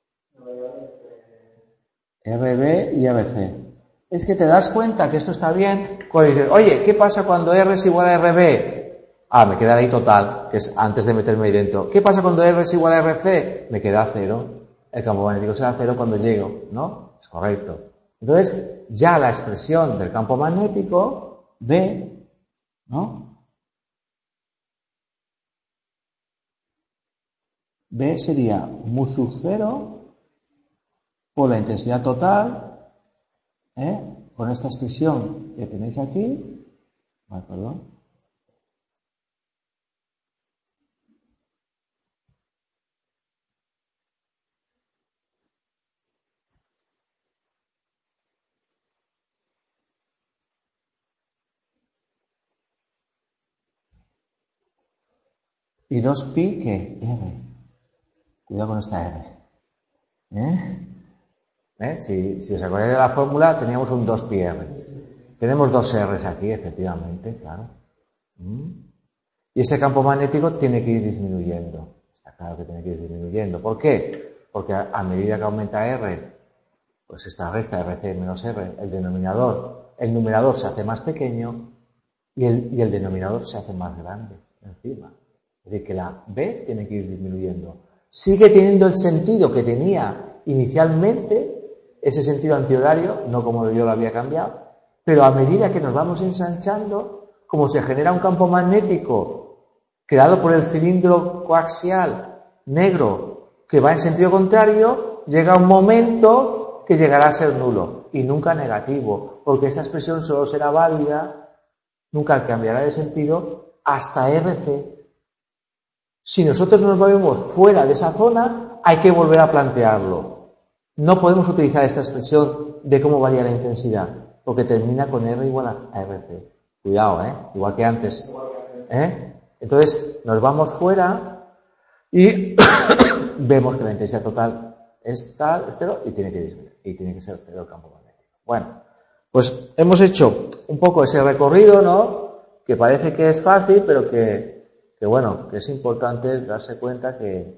RB y RC. Es que te das cuenta que esto está bien cuando dices, oye, ¿qué pasa cuando R es igual a RB? Me queda la I total, que es antes de meterme ahí dentro. ¿Qué pasa cuando R es igual a RC? Me queda 0. El campo magnético será 0 cuando llego, ¿no? Es correcto. Entonces, ya la expresión del campo magnético, B, ¿no? B sería mu sub 0 por la intensidad total, con esta expresión que tenéis aquí, perdón. Y 2pi, ¿qué? R. Cuidado con esta R. Si os acordáis de la fórmula, teníamos un 2pi R. Tenemos dos R's aquí, efectivamente, claro. Y ese campo magnético tiene que ir disminuyendo. Está claro que tiene que ir disminuyendo. ¿Por qué? Porque a medida que aumenta R, pues esta resta RC menos R, el numerador se hace más pequeño y el denominador se hace más grande encima. Es decir, que la B tiene que ir disminuyendo. Sigue teniendo el sentido que tenía inicialmente, ese sentido antihorario, no como yo lo había cambiado, pero a medida que nos vamos ensanchando, como se genera un campo magnético creado por el cilindro coaxial negro que va en sentido contrario, llega un momento que llegará a ser nulo y nunca negativo, porque esta expresión solo será válida, nunca cambiará de sentido hasta RC. Si nosotros nos movemos fuera de esa zona, hay que volver a plantearlo. No podemos utilizar esta expresión de cómo varía la intensidad, porque termina con R igual a RC. Cuidado, igual que antes. Entonces, nos vamos fuera y vemos que la intensidad total es tal, es cero, y tiene que disminuir, y tiene que ser cero el campo magnético. Bueno, pues hemos hecho un poco ese recorrido, ¿no? Que parece que es fácil, pero que es importante darse cuenta que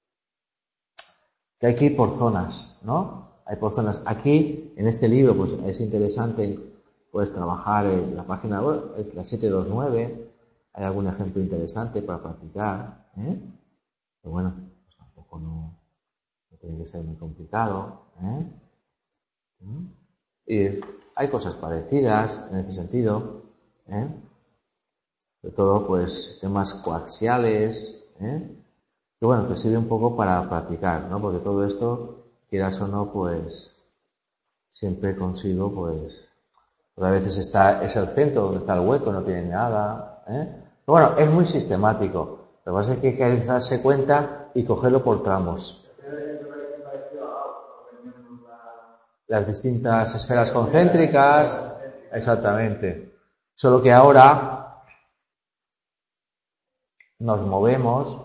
hay que ir por zonas, ¿no? Hay por zonas. Aquí, en este libro, pues es interesante, pues trabajar en la página web, es la 729, hay algún ejemplo interesante para practicar, pero bueno, pues tampoco no tiene que ser muy complicado, Y hay cosas parecidas en este sentido, sobre todo pues sistemas coaxiales, que sirve un poco para practicar, ¿no? Porque todo esto, quieras o no, pues siempre consigo, pues a veces es el centro donde está el hueco, no tiene nada, Pero bueno, es muy sistemático. Lo que pasa es que hay que darse cuenta y cogerlo por tramos. Las distintas esferas concéntricas, exactamente. Solo que ahora nos movemos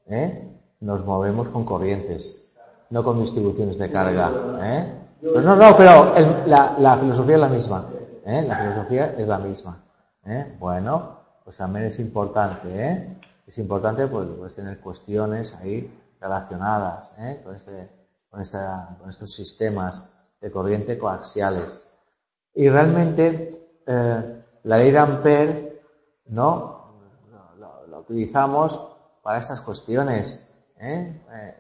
con corrientes, no con distribuciones de carga, Pues pero la filosofía es la misma, La filosofía es la misma, Bueno, pues también es importante, Es importante pues tener cuestiones ahí relacionadas, con estos sistemas de corriente coaxiales. Y realmente la ley de Ampère, ¿no? Lo utilizamos para estas cuestiones, en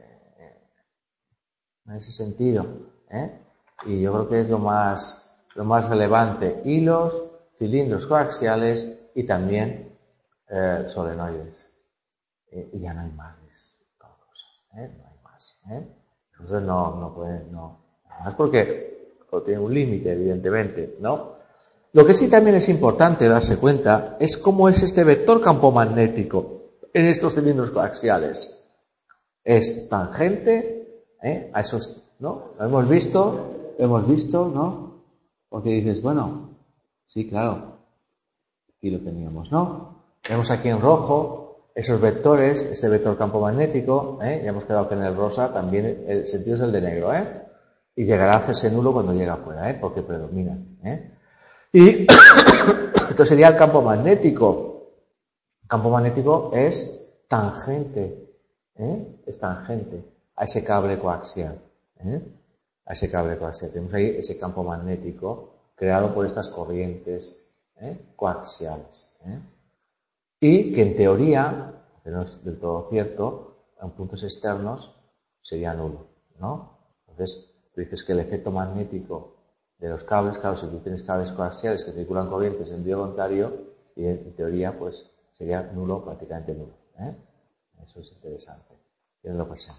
ese sentido, Y yo creo que es lo más relevante. Hilos, cilindros coaxiales y también solenoides. Y ya no hay más de estas cosas, no hay más, Entonces no es porque tiene un límite, evidentemente, ¿no? Lo que sí también es importante darse cuenta es cómo es este vector campo magnético en estos cilindros coaxiales. Es tangente, a esos, ¿no? Lo hemos visto, ¿no? Porque dices, bueno, sí, claro, aquí lo teníamos, ¿no? Vemos aquí en rojo esos vectores, ese vector campo magnético, ya hemos quedado que en el rosa también el sentido es el de negro, y llegará a hacerse nulo cuando llega afuera, porque predomina, Y esto sería el campo magnético. El campo magnético es tangente, es tangente a ese cable coaxial, a ese cable coaxial. Tenemos ahí ese campo magnético creado por estas corrientes coaxiales, y que en teoría, que no es del todo cierto, en puntos externos sería nulo, ¿no? Entonces, tú dices que el efecto magnético de los cables. Claro, si tú tienes cables coaxiales que circulan corrientes en sentido contrario, y en teoría pues sería nulo, prácticamente nulo. Eso es interesante. Tenedlo presente.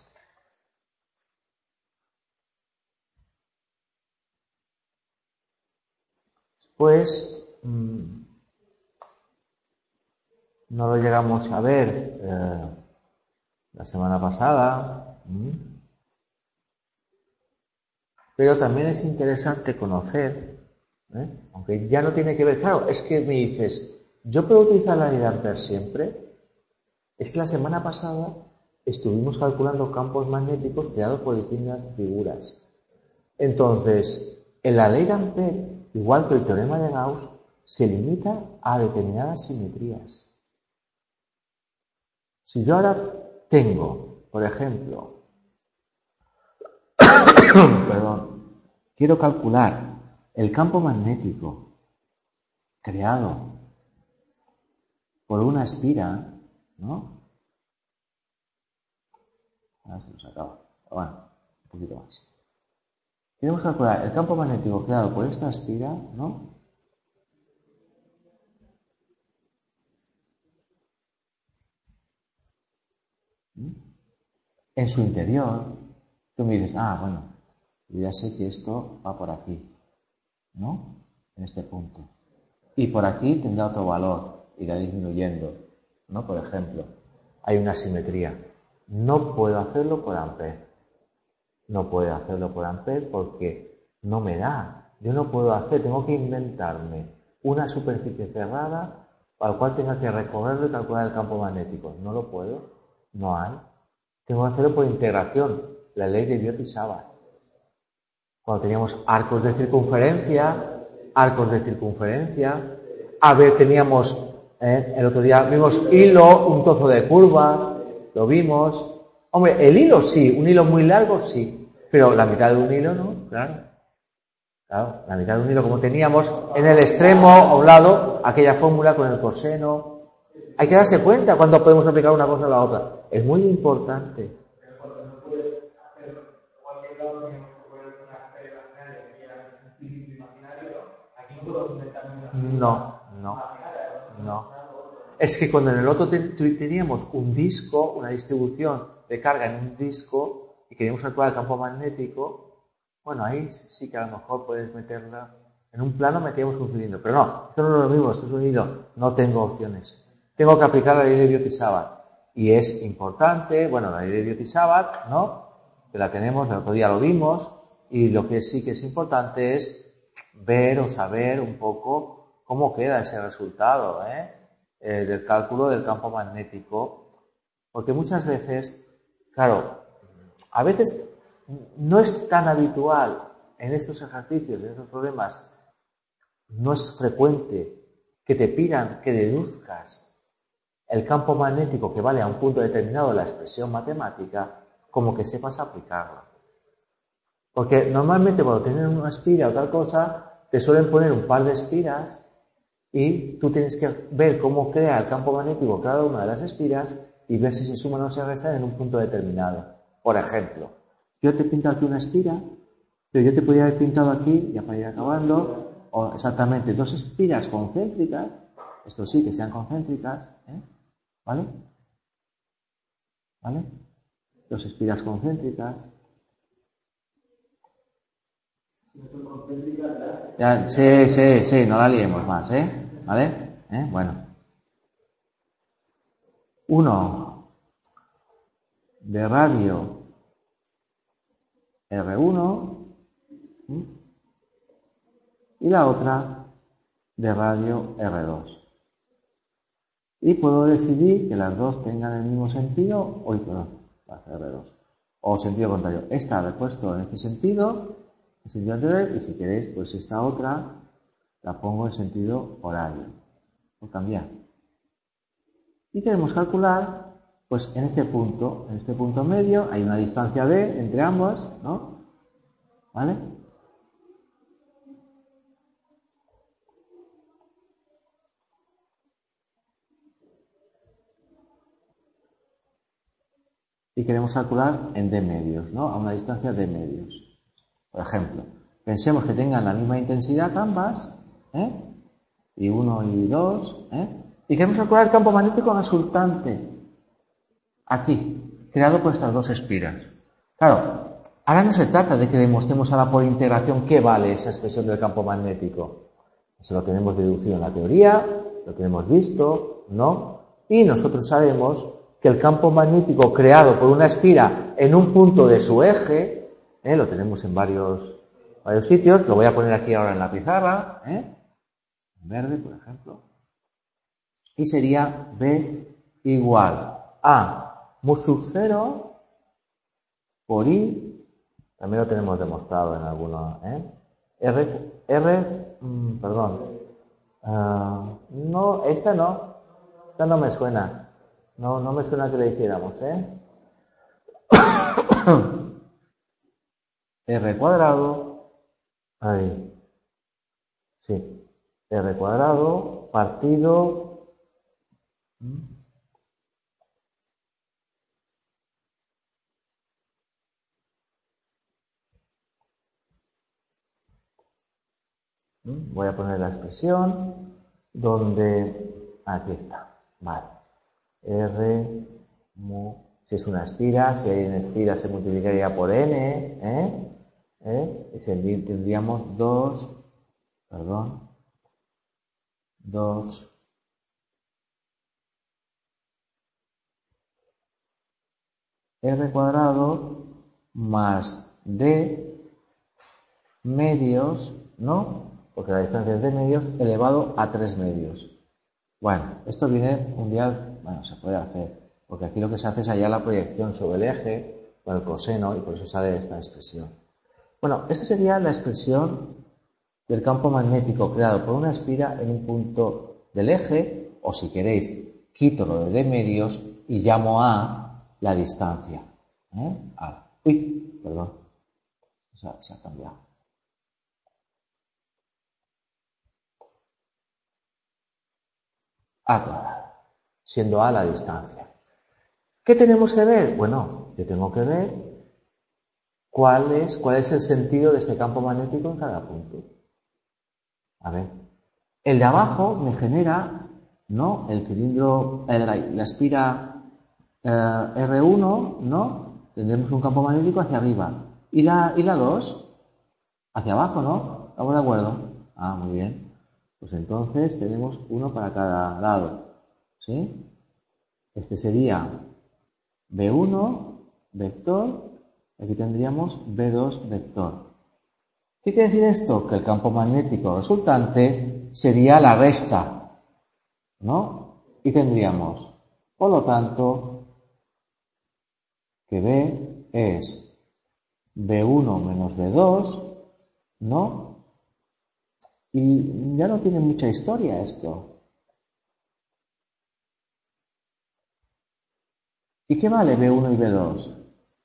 Pues no lo llegamos a ver la semana pasada, pero también es interesante conocer, aunque ya no tiene que ver, claro, es que me dices, ¿yo puedo utilizar la ley de Ampère siempre? Es que la semana pasada estuvimos calculando campos magnéticos creados por distintas figuras. Entonces, en la ley de Ampère, igual que el teorema de Gauss, se limita a determinadas simetrías. Si yo ahora tengo, por ejemplo, quiero calcular el campo magnético creado por una espira, ¿no? Ahora se nos acaba. Bueno, un poquito más. Queremos calcular el campo magnético creado por esta espira, ¿no? En su interior. Tú me dices, bueno, yo ya sé que esto va por aquí, ¿no? En este punto. Y por aquí tendrá otro valor, irá disminuyendo, ¿no? Por ejemplo, hay una simetría. No puedo hacerlo por Ampère. No puedo hacerlo por Ampère porque no me da. Yo no puedo tengo que inventarme una superficie cerrada para la cual tenga que recorrerlo y calcular el campo magnético. No lo puedo, no hay. Tengo que hacerlo por integración, la ley de Biot-Savart. Cuando teníamos arcos de circunferencia, teníamos, el otro día vimos hilo, un trozo de curva, lo vimos. Hombre, el hilo sí, un hilo muy largo sí, pero la mitad de un hilo no, claro, la mitad de un hilo como teníamos en el extremo a un lado, aquella fórmula con el coseno. Hay que darse cuenta cuando podemos aplicar una cosa a la otra. Es muy importante. No. Es que cuando en el otro teníamos un disco, una distribución de carga en un disco y queríamos calcular el campo magnético, bueno, ahí sí que a lo mejor puedes meterla. En un plano metíamos un cilindro, pero no, esto no es lo mismo, esto es un hilo, no tengo opciones. Tengo que aplicar la ley de Biot-Savart. Y es importante, bueno, la ley de Biot-Savart, ¿no? Que la tenemos, el otro día lo vimos, y lo que sí que es importante es ver o saber un poco cómo queda ese resultado, del cálculo del campo magnético, porque muchas veces, claro, a veces no es tan habitual en estos ejercicios, en estos problemas, no es frecuente que te pidan que deduzcas el campo magnético que vale a un punto determinado de la expresión matemática, como que sepas aplicarla. Porque normalmente cuando tienen una espira o tal cosa, te suelen poner un par de espiras y tú tienes que ver cómo crea el campo magnético cada una de las espiras y ver si se suman o se restan en un punto determinado. Por ejemplo, yo te he pintado aquí una espira, pero yo te podría haber pintado aquí, ya para ir acabando, o exactamente dos espiras concéntricas, esto sí, que sean concéntricas, ¿vale? Dos espiras concéntricas. Ya, sí, no la liemos más, ¿vale? Bueno. Uno de radio R1 y la otra de radio R2. Y puedo decidir que las dos tengan el mismo sentido, las R2, o sentido contrario. Esta la he puesto en este sentido, en sentido anterior, y si queréis, pues esta otra la pongo en sentido horario, o cambiar. Y queremos calcular, pues en este punto medio, hay una distancia D entre ambas, ¿no? ¿Vale? Y queremos calcular en D medios, ¿no? A una distancia D medios. Por ejemplo, Pensemos que tengan la misma intensidad ambas, y 1 y 2, y queremos calcular el campo magnético resultante, aquí, creado por estas dos espiras. Claro, ahora no se trata de que demostremos ahora por integración qué vale esa expresión del campo magnético. Eso lo tenemos deducido en la teoría, lo tenemos visto, ¿no? Y nosotros sabemos que el campo magnético creado por una espira en un punto de su eje, lo tenemos en varios sitios, lo voy a poner aquí ahora en la pizarra, en verde, por ejemplo, y sería B igual a mu sub 0 por I, también lo tenemos demostrado en algunos, no, esta no me suena, no me suena que le hiciéramos, R cuadrado, ahí, sí, R cuadrado partido, voy a poner la expresión donde, aquí está, vale, R mu, si es una espira, si hay una espira se multiplicaría por N, y tendríamos 2 R cuadrado más D medios, ¿no? Porque la distancia es D medios elevado a 3 medios. Bueno, esto viene un día, se puede hacer, porque aquí lo que se hace es hallar la proyección sobre el eje con el coseno y por eso sale esta expresión. Bueno, esta sería la expresión del campo magnético creado por una espira en un punto del eje, o si queréis, quito lo de D medios y llamo A la distancia. Perdón, se ha cambiado. A cuadrado, siendo A la distancia. ¿Qué tenemos que ver? Bueno, yo tengo que ver cuál es el sentido de este campo magnético en cada punto. A ver, el de abajo me genera, ¿no? El cilindro, la espira R1, ¿no? Tendremos un campo magnético hacia arriba. ¿Y la 2? Hacia abajo, ¿no? ¿Estamos de acuerdo? Ah, muy bien. Pues entonces tenemos uno para cada lado, ¿sí? Este sería B1 vector, aquí tendríamos B2 vector. ¿Qué quiere decir esto? Que el campo magnético resultante sería la resta, ¿no? Y tendríamos, por lo tanto, que B es B1 menos B2, ¿no? Y ya no tiene mucha historia esto. ¿Y qué vale B1 y B2?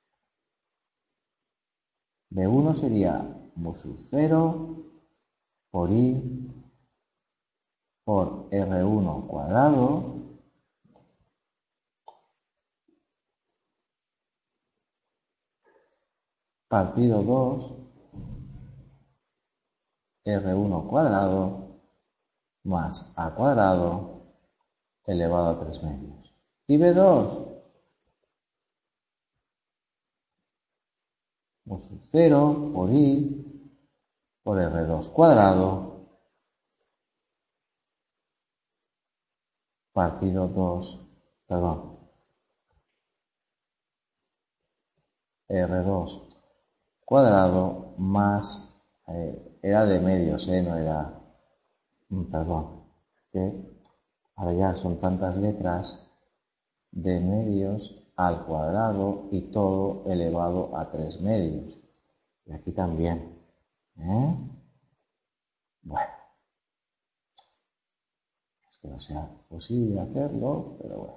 B1 sería mu sub 0 por I por R1 cuadrado partido 2 R1 cuadrado más A cuadrado elevado a 3 medios. ¿Y B2? Mu sub 0 por I por R2 cuadrado partido 2, R2 cuadrado más, era de medios, no era, que ahora ya son tantas letras, de medios al cuadrado y todo elevado a 3 medios. Y aquí también. Bueno, es que no sea posible hacerlo, pero bueno.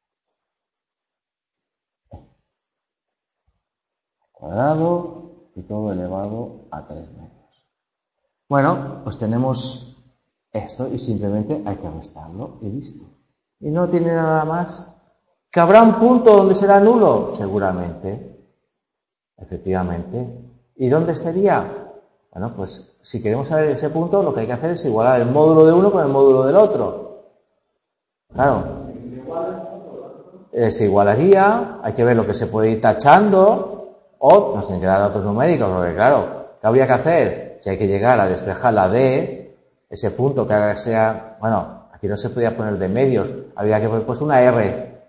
Cuadrado y todo elevado a 3 medios. Bueno, pues tenemos esto y simplemente hay que restarlo y listo. Y no tiene nada más. ¿Que habrá un punto donde será nulo? Seguramente. Efectivamente. ¿Y dónde sería? Bueno, pues si queremos saber ese punto, lo que hay que hacer es igualar el módulo de uno con el módulo del otro. Claro. Se igualaría, hay que ver lo que se puede ir tachando, o nos tienen que dar datos numéricos, porque claro, ¿qué habría que hacer? Si hay que llegar a despejar la D, ese punto que sea, bueno, aquí no se podía poner de medios, habría que haber puesto una R.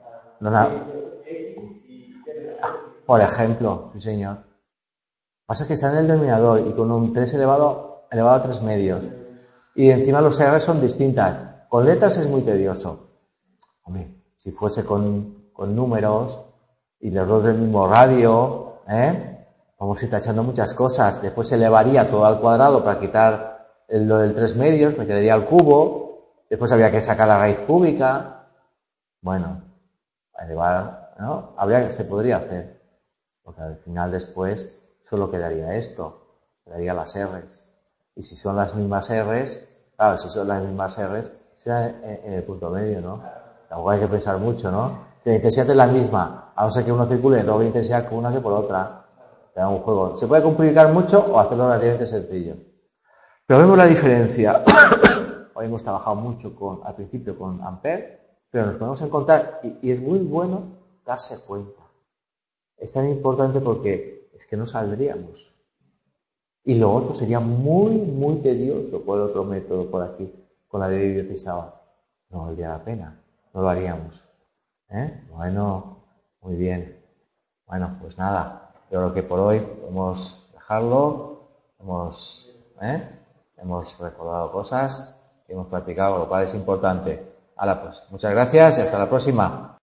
Por ejemplo, sí señor. Pasa que está en el denominador y con un 3 elevado a 3 medios. Y encima los R son distintas. Con letras es muy tedioso. Hombre, si fuese con números y los dos del mismo radio, vamos a ir tachando muchas cosas. Después se elevaría todo al cuadrado para quitar lo del 3 medios, me quedaría el cubo. Después habría que sacar la raíz cúbica. Bueno, elevar, ¿no? Se podría hacer. Porque al final después solo quedaría esto, quedaría las R's. Y si son las mismas R's, claro, si son las mismas R's, será en el punto medio, ¿no? Tampoco hay que pensar mucho, ¿no? Si la intensidad es la misma, a no ser que uno circule doble intensidad con una que por otra, te da un juego. Se puede complicar mucho o hacerlo relativamente sencillo. Pero vemos la diferencia. Hoy hemos trabajado mucho al principio con Ampere, pero nos podemos encontrar, y es muy bueno darse cuenta. Es tan importante porque es que no saldríamos. Y lo otro sería muy, muy tedioso por el otro método por aquí, con la de biotizaba. No valdría la pena, no lo haríamos. Bueno, muy bien. Bueno, pues nada, yo creo que por hoy podemos dejarlo. Hemos recordado cosas que hemos practicado, lo cual es importante. Hala, pues, muchas gracias y hasta la próxima.